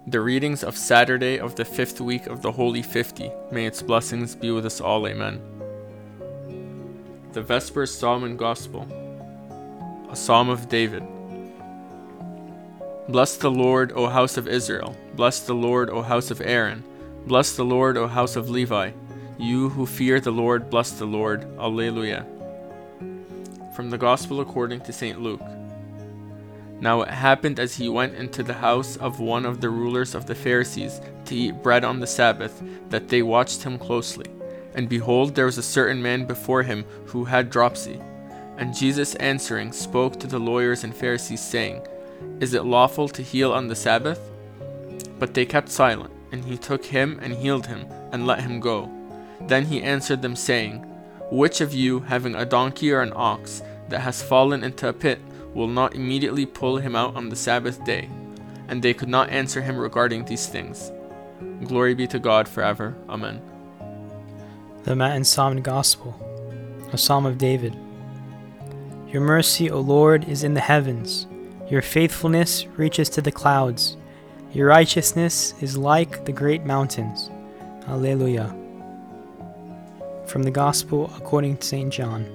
The readings of Saturday of the 5th week of the Holy 50. May its blessings be with us all. Amen. The Vespers Psalm and Gospel. A Psalm of David. Bless the Lord, O house of Israel. Bless the Lord, O house of Aaron. Bless the Lord, O house of Levi. You who fear the Lord, bless the Lord. Alleluia. From the Gospel according to St. Luke. Now it happened as he went into the house of one of the rulers of the Pharisees to eat bread on the Sabbath, that they watched him closely. And behold, there was a certain man before him who had dropsy. And Jesus answering spoke to the lawyers and Pharisees, saying, Is it lawful to heal on the Sabbath? But they kept silent, and he took him and healed him, and let him go. Then he answered them, saying, Which of you, having a donkey or an ox that has fallen into a pit, will not immediately pull him out on the Sabbath day? And they could not answer him regarding these things. Glory be to God forever. Amen. The Matin Psalm and Gospel, a Psalm of David. Your mercy, O Lord, is in the heavens. Your faithfulness reaches to the clouds. Your righteousness is like the great mountains. Alleluia. From the Gospel according to St. John.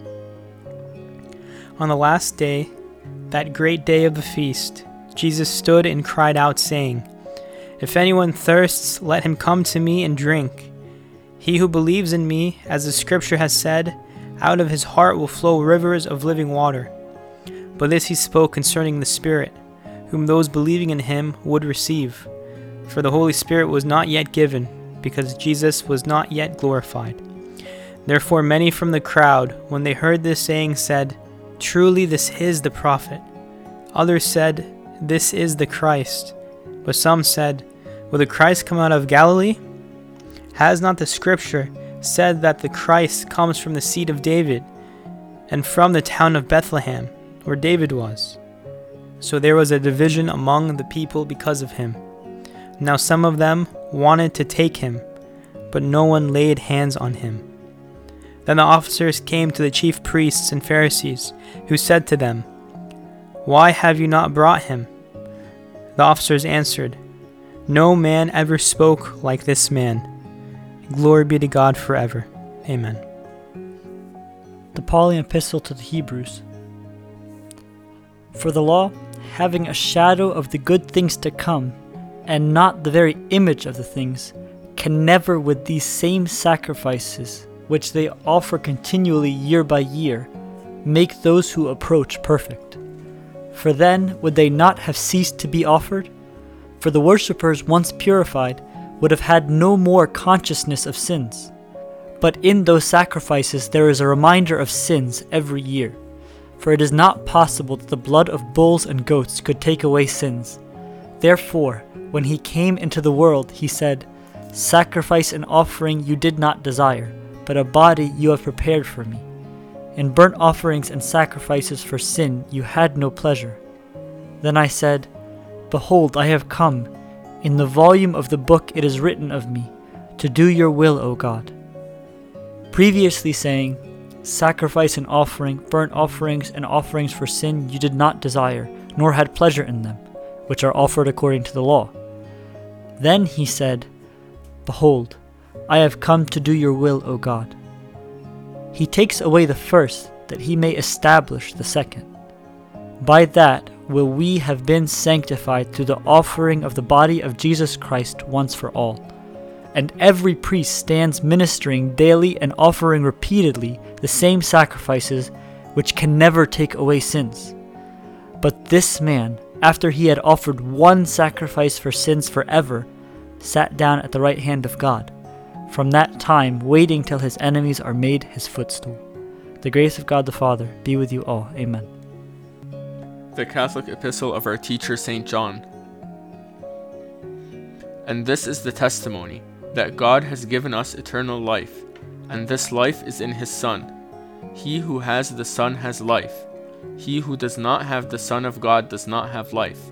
On the last day, that great day of the feast, Jesus stood and cried out, saying, If anyone thirsts, let him come to me and drink. He who believes in me, as the Scripture has said, out of his heart will flow rivers of living water. But this he spoke concerning the Spirit, whom those believing in him would receive. For the Holy Spirit was not yet given, because Jesus was not yet glorified. Therefore many from the crowd, when they heard this saying, said, Truly this is the prophet. Others said, This is the Christ. But some said, Will the Christ come out of Galilee? Has not the Scripture said that the Christ comes from the seed of David, and from the town of Bethlehem, where David was? So there was a division among the people because of him. Now some of them wanted to take him, but no one laid hands on him. Then the officers came to the chief priests and Pharisees, who said to them, Why have you not brought him? The officers answered, No man ever spoke like this man. Glory be to God forever. Amen. The Pauline Epistle to the Hebrews. For the law, having a shadow of the good things to come, and not the very image of the things, can never with these same sacrifices, which they offer continually year by year, make those who approach perfect. For then would they not have ceased to be offered? For the worshippers once purified would have had no more consciousness of sins. But in those sacrifices there is a reminder of sins every year. For it is not possible that the blood of bulls and goats could take away sins. Therefore, when he came into the world, he said, Sacrifice and offering you did not desire, but a body you have prepared for me. In burnt offerings and sacrifices for sin you had no pleasure. Then I said, Behold, I have come. In the volume of the book it is written of me, to do your will, O God. Previously saying, Sacrifice and offering, burnt offerings and offerings for sin you did not desire, nor had pleasure in them, which are offered according to the law. Then he said, Behold, I have come to do your will, O God. He takes away the first, that he may establish the second. By that will we have been sanctified through the offering of the body of Jesus Christ once for all. And every priest stands ministering daily and offering repeatedly the same sacrifices which can never take away sins. But this man, after he had offered one sacrifice for sins forever, sat down at the right hand of God, from that time waiting till his enemies are made his footstool. The grace of God the Father be with you all. Amen. The Catholic Epistle of our teacher St. John. And this is the testimony, that God has given us eternal life, and this life is in his Son. He who has the Son has life. He who does not have the Son of God does not have life.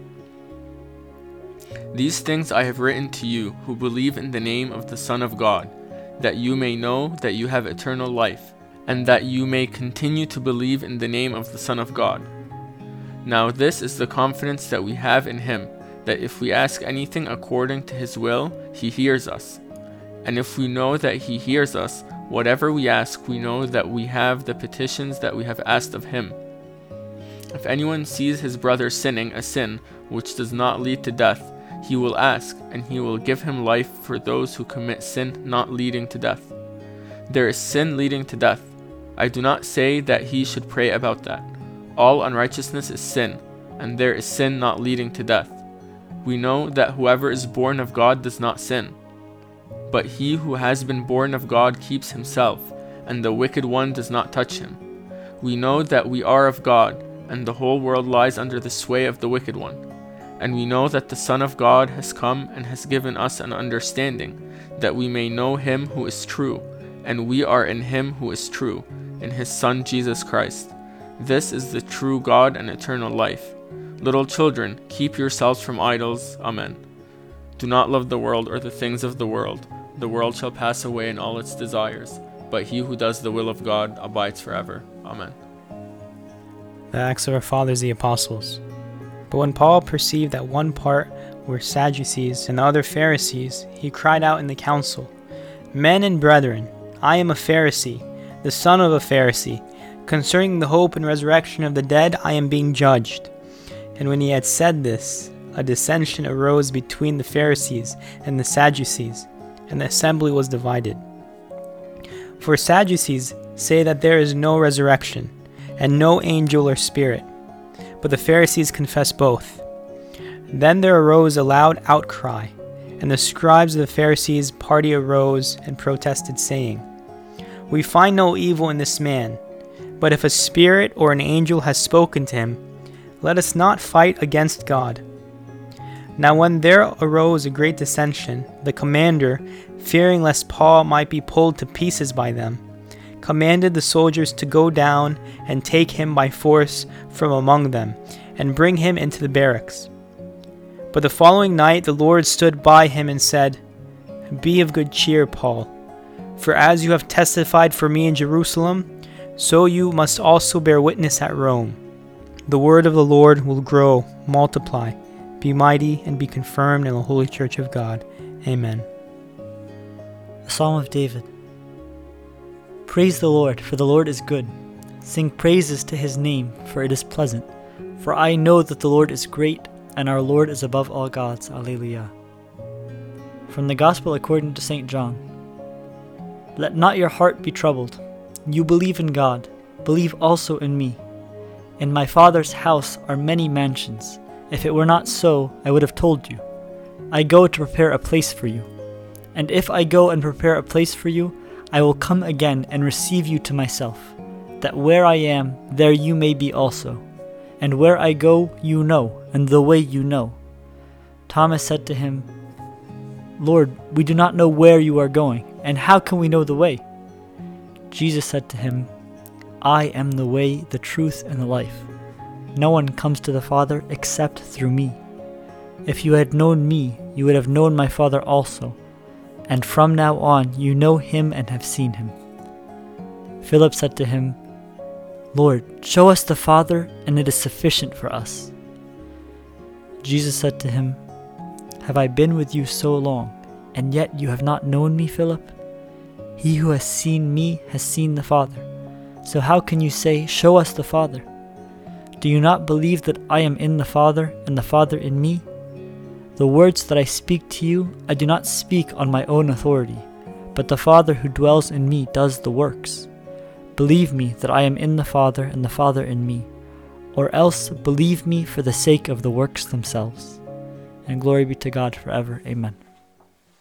These things I have written to you who believe in the name of the Son of God, that you may know that you have eternal life, and that you may continue to believe in the name of the Son of God. Now this is the confidence that we have in him, that if we ask anything according to his will, he hears us. And if we know that he hears us, whatever we ask, we know that we have the petitions that we have asked of him. If anyone sees his brother sinning a sin which does not lead to death, he will ask, and he will give him life for those who commit sin not leading to death. There is sin leading to death. I do not say that he should pray about that. All unrighteousness is sin, and there is sin not leading to death. We know that whoever is born of God does not sin. But he who has been born of God keeps himself, and the wicked one does not touch him. We know that we are of God, and the whole world lies under the sway of the wicked one. And we know that the Son of God has come and has given us an understanding, that we may know him who is true, and we are in him who is true, in his Son Jesus Christ. This is the true God and eternal life. Little children, keep yourselves from idols. Amen. Do not love the world or the things of the world. The world shall pass away in all its desires, but he who does the will of God abides forever. Amen. The Acts of our Fathers the Apostles. But when Paul perceived that one part were Sadducees and the other Pharisees, he cried out in the council, Men and brethren, I am a Pharisee, the son of a Pharisee. Concerning the hope and resurrection of the dead, I am being judged. And when he had said this, a dissension arose between the Pharisees and the Sadducees, and the assembly was divided. For Sadducees say that there is no resurrection, and no angel or spirit, but the Pharisees confess both. Then there arose a loud outcry, and the scribes of the Pharisees' party arose and protested, saying, We find no evil in this man, but if a spirit or an angel has spoken to him, let us not fight against God. Now when there arose a great dissension, the commander, fearing lest Paul might be pulled to pieces by them, commanded the soldiers to go down and take him by force from among them, and bring him into the barracks. But the following night the Lord stood by him and said, Be of good cheer, Paul, for as you have testified for me in Jerusalem, so you must also bear witness at Rome. The word of the Lord will grow, multiply, be mighty, and be confirmed in the holy church of God. Amen. A Psalm of David. Praise the Lord, for the Lord is good. Sing praises to his name, for it is pleasant. For I know that the Lord is great, and our Lord is above all gods. Alleluia. From the Gospel according to St. John. Let not your heart be troubled. You believe in God, believe also in me. In my Father's house are many mansions. If it were not so, I would have told you. I go to prepare a place for you. And if I go and prepare a place for you, I will come again and receive you to myself, that where I am, there you may be also. And where I go, you know, and the way you know. Thomas said to him, Lord, we do not know where you are going, and how can we know the way? Jesus said to him, I am the way, the truth, and the life. No one comes to the Father except through me. If you had known me, you would have known my Father also. And from now on you know him and have seen him. Philip said to him, Lord, show us the Father, and it is sufficient for us. Jesus said to him, Have I been with you so long, and yet you have not known me, Philip? He who has seen me has seen the Father. So how can you say, Show us the Father? Do you not believe that I am in the Father, and the Father in me? The words that I speak to you, I do not speak on my own authority, but the Father who dwells in me does the works. Believe me that I am in the Father, and the Father in me, or else believe me for the sake of the works themselves. And glory be to God forever. Amen.